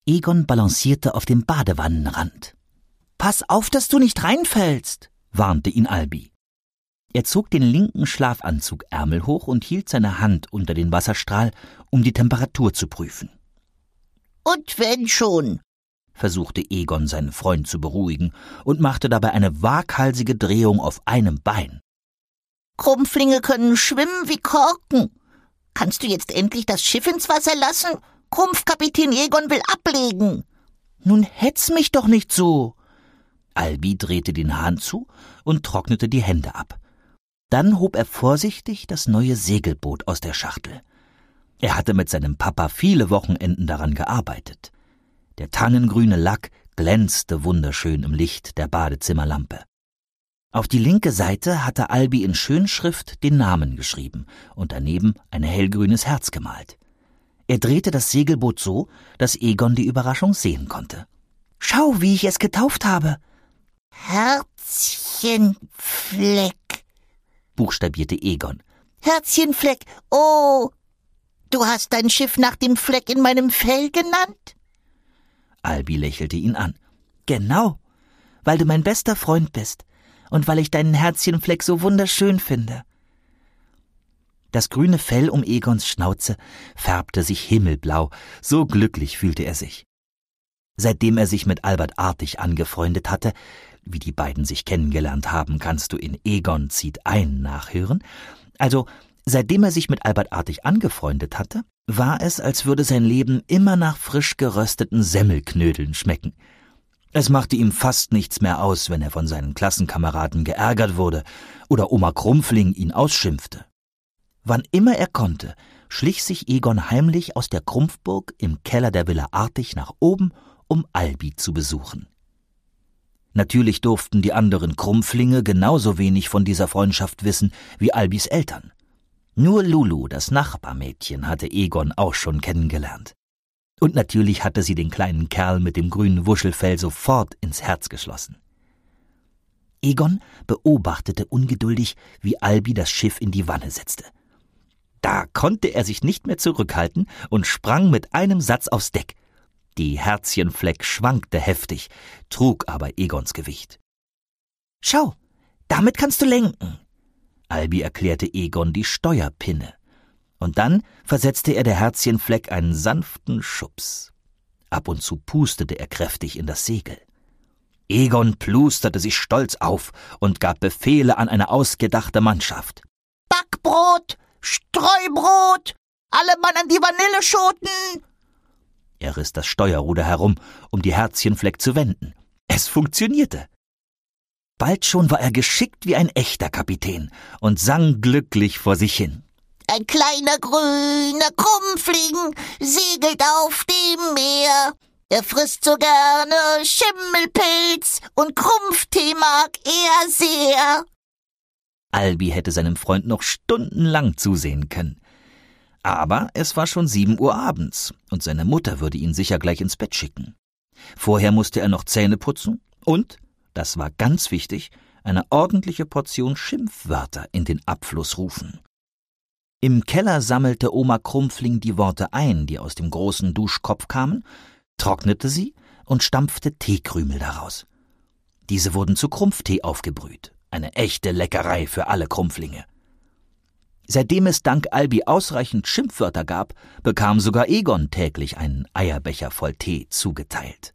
Egon balancierte auf dem Badewannenrand. »Pass auf, dass du nicht reinfällst«, warnte ihn Albi. Er zog den linken Schlafanzugärmel hoch und hielt seine Hand unter den Wasserstrahl, um die Temperatur zu prüfen. »Und wenn schon«, versuchte Egon seinen Freund zu beruhigen und machte dabei eine waghalsige Drehung auf einem Bein. »Krumpflinge können schwimmen wie Korken. Kannst du jetzt endlich das Schiff ins Wasser lassen? Krumpfkapitän Egon will ablegen.« »Nun hetz mich doch nicht so!« Albi drehte den Hahn zu und trocknete die Hände ab. Dann hob er vorsichtig das neue Segelboot aus der Schachtel. Er hatte mit seinem Papa viele Wochenenden daran gearbeitet. Der tannengrüne Lack glänzte wunderschön im Licht der Badezimmerlampe. Auf die linke Seite hatte Albi in Schönschrift den Namen geschrieben und daneben ein hellgrünes Herz gemalt. Er drehte das Segelboot so, dass Egon die Überraschung sehen konnte. »Schau, wie ich es getauft habe!« »Herzchenfleck«, buchstabierte Egon. »Herzchenfleck, oh, du hast dein Schiff nach dem Fleck in meinem Fell genannt?« Albi lächelte ihn an. »Genau, weil du mein bester Freund bist und weil ich deinen Herzchenfleck so wunderschön finde.« Das grüne Fell um Egons Schnauze färbte sich himmelblau, so glücklich fühlte er sich. Seitdem er sich mit Albert Artig angefreundet hatte, wie die beiden sich kennengelernt haben, kannst du in Egon zieht ein nachhören. Also, seitdem er sich mit Albert Artig angefreundet hatte, war es, als würde sein Leben immer nach frisch gerösteten Semmelknödeln schmecken. Es machte ihm fast nichts mehr aus, wenn er von seinen Klassenkameraden geärgert wurde oder Oma Krumpfling ihn ausschimpfte. Wann immer er konnte, schlich sich Egon heimlich aus der Krumpfburg im Keller der Villa Artig nach oben, um Albi zu besuchen. Natürlich durften die anderen Krumpflinge genauso wenig von dieser Freundschaft wissen wie Albis Eltern. Nur Lulu, das Nachbarmädchen, hatte Egon auch schon kennengelernt. Und natürlich hatte sie den kleinen Kerl mit dem grünen Wuschelfell sofort ins Herz geschlossen. Egon beobachtete ungeduldig, wie Albi das Schiff in die Wanne setzte. Da konnte er sich nicht mehr zurückhalten und sprang mit einem Satz aufs Deck. Die Herzchenfleck schwankte heftig, trug aber Egons Gewicht. »Schau, damit kannst du lenken«, Albi erklärte Egon die Steuerpinne. Und dann versetzte er der Herzchenfleck einen sanften Schubs. Ab und zu pustete er kräftig in das Segel. Egon plusterte sich stolz auf und gab Befehle an eine ausgedachte Mannschaft. »Backbrot, Streubrot, alle Mann an die Vanilleschoten!« Er riss das Steuerruder herum, um die Herzchenfleck zu wenden. Es funktionierte. Bald schon war er geschickt wie ein echter Kapitän und sang glücklich vor sich hin. »Ein kleiner grüner Krumpfling segelt auf dem Meer. Er frisst so gerne Schimmelpilz und Krumpftee mag er sehr.« Albi hätte seinem Freund noch stundenlang zusehen können. Aber es war schon 7 Uhr abends und seine Mutter würde ihn sicher gleich ins Bett schicken. Vorher musste er noch Zähne putzen und, das war ganz wichtig, eine ordentliche Portion Schimpfwörter in den Abfluss rufen. Im Keller sammelte Oma Krumpfling die Worte ein, die aus dem großen Duschkopf kamen, trocknete sie und stampfte Teekrümel daraus. Diese wurden zu Krumpftee aufgebrüht, eine echte Leckerei für alle Krumpflinge. Seitdem es dank Albi ausreichend Schimpfwörter gab, bekam sogar Egon täglich einen Eierbecher voll Tee zugeteilt.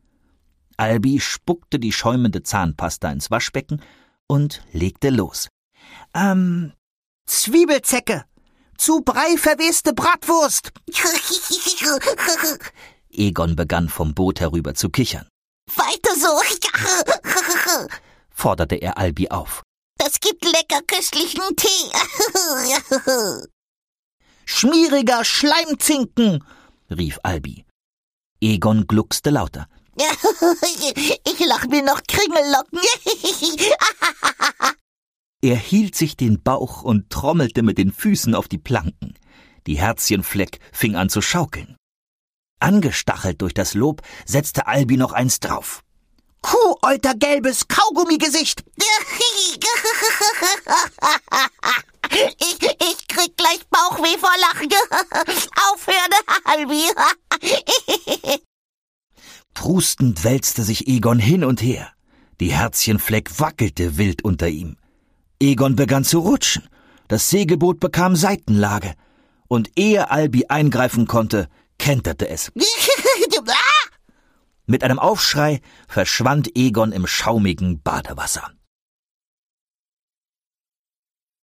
Albi spuckte die schäumende Zahnpasta ins Waschbecken und legte los. Zwiebelzecke, zu Brei verweste Bratwurst. Egon begann vom Boot herüber zu kichern. Weiter so, forderte er Albi auf. Das gibt lecker köstlichen Tee. Schmieriger Schleimzinken, rief Albi. Egon gluckste lauter. Ich lach mir noch Kringellocken. Er hielt sich den Bauch und trommelte mit den Füßen auf die Planken. Die Herzchenfleck fing an zu schaukeln. Angestachelt durch das Lob setzte Albi noch eins drauf. Kuhäutergelbes Kaugummigesicht. Ich krieg gleich Bauchweh vor Lachen. Aufhören, Albi. Prustend wälzte sich Egon hin und her. Die Herzchenfleck wackelte wild unter ihm. Egon begann zu rutschen. Das Segelboot bekam Seitenlage. Und ehe Albi eingreifen konnte, kenterte es. Mit einem Aufschrei verschwand Egon im schaumigen Badewasser.